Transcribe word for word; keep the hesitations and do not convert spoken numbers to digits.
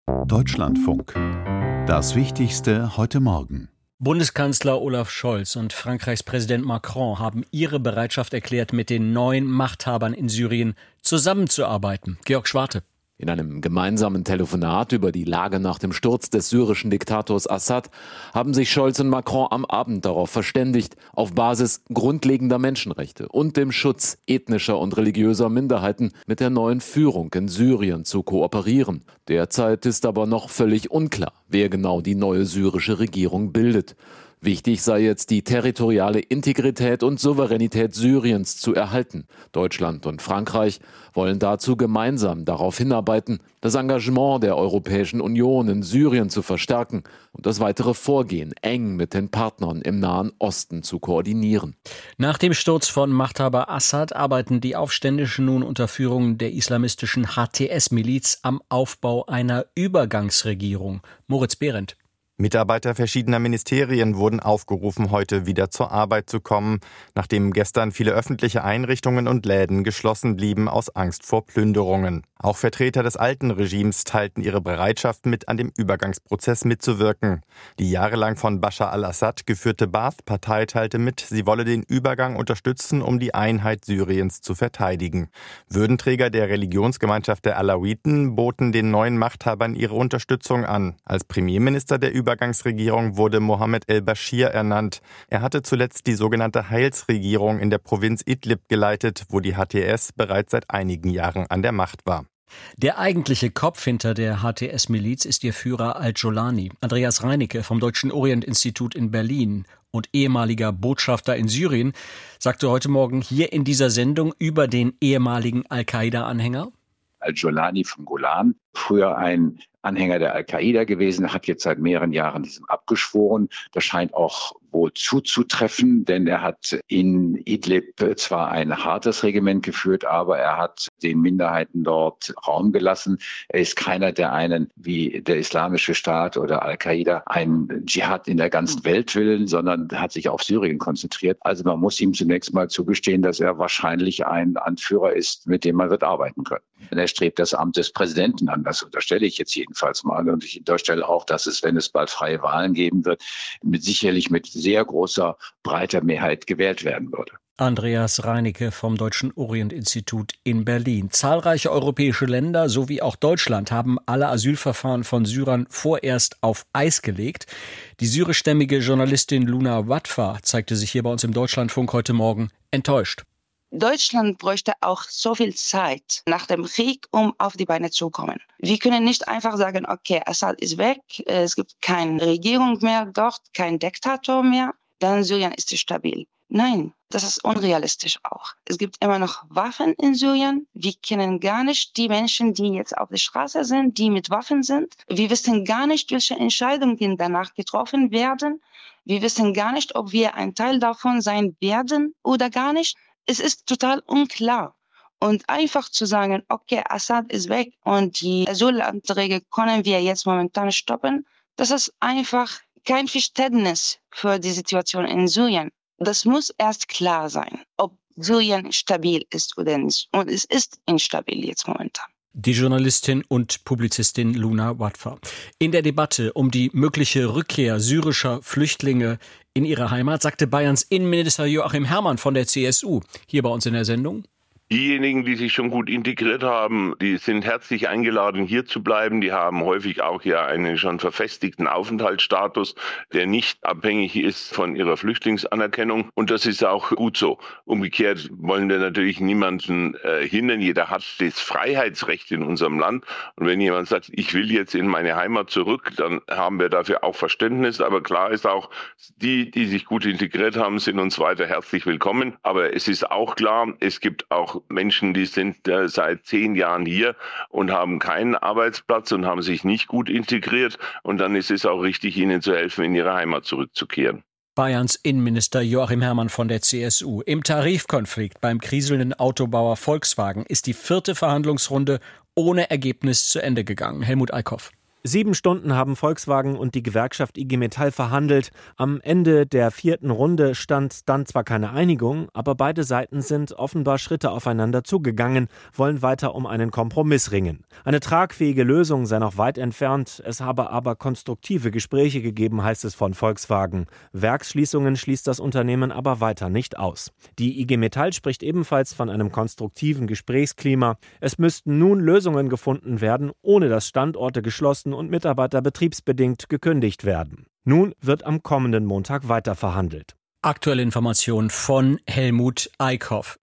Deutschlandfunk. Das Wichtigste heute Morgen. Bundeskanzler Olaf Scholz und Frankreichs Präsident Macron haben ihre Bereitschaft erklärt, mit den neuen Machthabern in Syrien zusammenzuarbeiten. Georg Schwarte. In einem gemeinsamen Telefonat über die Lage nach dem Sturz des syrischen Diktators Assad haben sich Scholz und Macron am Abend darauf verständigt, auf Basis grundlegender Menschenrechte und dem Schutz ethnischer und religiöser Minderheiten mit der neuen Führung in Syrien zu kooperieren. Derzeit ist aber noch völlig unklar, wer genau die neue syrische Regierung bildet. Wichtig sei jetzt, die territoriale Integrität und Souveränität Syriens zu erhalten. Deutschland und Frankreich wollen dazu gemeinsam darauf hinarbeiten, das Engagement der Europäischen Union in Syrien zu verstärken und das weitere Vorgehen eng mit den Partnern im Nahen Osten zu koordinieren. Nach dem Sturz von Machthaber Assad arbeiten die Aufständischen nun unter Führung der islamistischen H T S-Miliz am Aufbau einer Übergangsregierung. Moritz Behrendt. Mitarbeiter verschiedener Ministerien wurden aufgerufen, heute wieder zur Arbeit zu kommen, nachdem gestern viele öffentliche Einrichtungen und Läden geschlossen blieben aus Angst vor Plünderungen. Auch Vertreter des alten Regimes teilten ihre Bereitschaft mit, an dem Übergangsprozess mitzuwirken. Die jahrelang von Bashar al-Assad geführte Baath-Partei teilte mit, sie wolle den Übergang unterstützen, um die Einheit Syriens zu verteidigen. Würdenträger der Religionsgemeinschaft der Alawiten boten den neuen Machthabern ihre Unterstützung an. Als Premierminister der Übergangsregierung wurde Mohammed el-Bashir ernannt. Er hatte zuletzt die sogenannte Heilsregierung in der Provinz Idlib geleitet, wo die H T S bereits seit einigen Jahren an der Macht war. Der eigentliche Kopf hinter der H T S-Miliz ist ihr Führer al-Jolani. Andreas Reinecke vom Deutschen Orient-Institut in Berlin und ehemaliger Botschafter in Syrien sagte heute Morgen hier in dieser Sendung über den ehemaligen Al-Qaida-Anhänger: Al-Jolani vom Golan, früher ein Anhänger der Al-Qaida gewesen, hat jetzt seit mehreren Jahren diesem abgeschworen. Das scheint auch wohl zuzutreffen, denn er hat in Idlib zwar ein hartes Regiment geführt, aber er hat den Minderheiten dort Raum gelassen. Er ist keiner, der einen, wie der Islamische Staat oder Al-Qaida, einen Dschihad in der ganzen Welt will, sondern hat sich auf Syrien konzentriert. Also man muss ihm zunächst mal zugestehen, dass er wahrscheinlich ein Anführer ist, mit dem man wird arbeiten können. Er strebt das Amt des Präsidenten an, das unterstelle ich jetzt jedenfalls mal. Und ich unterstelle auch, dass es, wenn es bald freie Wahlen geben wird, mit sicherlich mit sehr großer, breiter Mehrheit gewählt werden würde. Andreas Reinecke vom Deutschen Orient-Institut in Berlin. Zahlreiche europäische Länder sowie auch Deutschland haben alle Asylverfahren von Syrern vorerst auf Eis gelegt. Die syrischstämmige Journalistin Luna Wadfa zeigte sich hier bei uns im Deutschlandfunk heute Morgen enttäuscht. Deutschland bräuchte auch so viel Zeit nach dem Krieg, um auf die Beine zu kommen. Wir können nicht einfach sagen, okay, Assad ist weg, es gibt keine Regierung mehr dort, kein Diktator mehr, dann Syrien ist stabil. Nein, das ist unrealistisch auch. Es gibt immer noch Waffen in Syrien. Wir kennen gar nicht die Menschen, die jetzt auf der Straße sind, die mit Waffen sind. Wir wissen gar nicht, welche Entscheidungen danach getroffen werden. Wir wissen gar nicht, ob wir ein Teil davon sein werden oder gar nicht. Es ist total unklar. Und einfach zu sagen, okay, Assad ist weg und die Asylanträge können wir jetzt momentan stoppen, das ist einfach kein Verständnis für die Situation in Syrien. Das muss erst klar sein, ob Syrien stabil ist oder nicht. Und es ist instabil jetzt momentan. Die Journalistin und Publizistin Luna Wadfa. In der Debatte um die mögliche Rückkehr syrischer Flüchtlinge in ihre Heimat sagte Bayerns Innenminister Joachim Herrmann von der C S U hier bei uns in der Sendung: Diejenigen, die sich schon gut integriert haben, die sind herzlich eingeladen, hier zu bleiben. Die haben häufig auch ja einen schon verfestigten Aufenthaltsstatus, der nicht abhängig ist von ihrer Flüchtlingsanerkennung. Und das ist auch gut so. Umgekehrt wollen wir natürlich niemanden äh, hindern. Jeder hat das Freiheitsrecht in unserem Land. Und wenn jemand sagt, ich will jetzt in meine Heimat zurück, dann haben wir dafür auch Verständnis. Aber klar ist auch, die, die sich gut integriert haben, sind uns weiter herzlich willkommen. Aber es ist auch klar, es gibt auch Menschen, die sind äh, seit zehn Jahren hier und haben keinen Arbeitsplatz und haben sich nicht gut integriert. Und dann ist es auch richtig, ihnen zu helfen, in ihre Heimat zurückzukehren. Bayerns Innenminister Joachim Herrmann von der C S U. Im Tarifkonflikt beim kriselnden Autobauer Volkswagen ist die vierte Verhandlungsrunde ohne Ergebnis zu Ende gegangen. Helmut Eickhoff. Sieben Stunden haben Volkswagen und die Gewerkschaft I G Metall verhandelt. Am Ende der vierten Runde stand dann zwar keine Einigung, aber beide Seiten sind offenbar Schritte aufeinander zugegangen, wollen weiter um einen Kompromiss ringen. Eine tragfähige Lösung sei noch weit entfernt, es habe aber konstruktive Gespräche gegeben, heißt es von Volkswagen. Werksschließungen schließt das Unternehmen aber weiter nicht aus. Die I G Metall spricht ebenfalls von einem konstruktiven Gesprächsklima. Es müssten nun Lösungen gefunden werden, ohne dass Standorte geschlossen und Mitarbeiter betriebsbedingt gekündigt werden. Nun wird am kommenden Montag weiter verhandelt. Aktuelle Informationen von Helmut Eickhoff.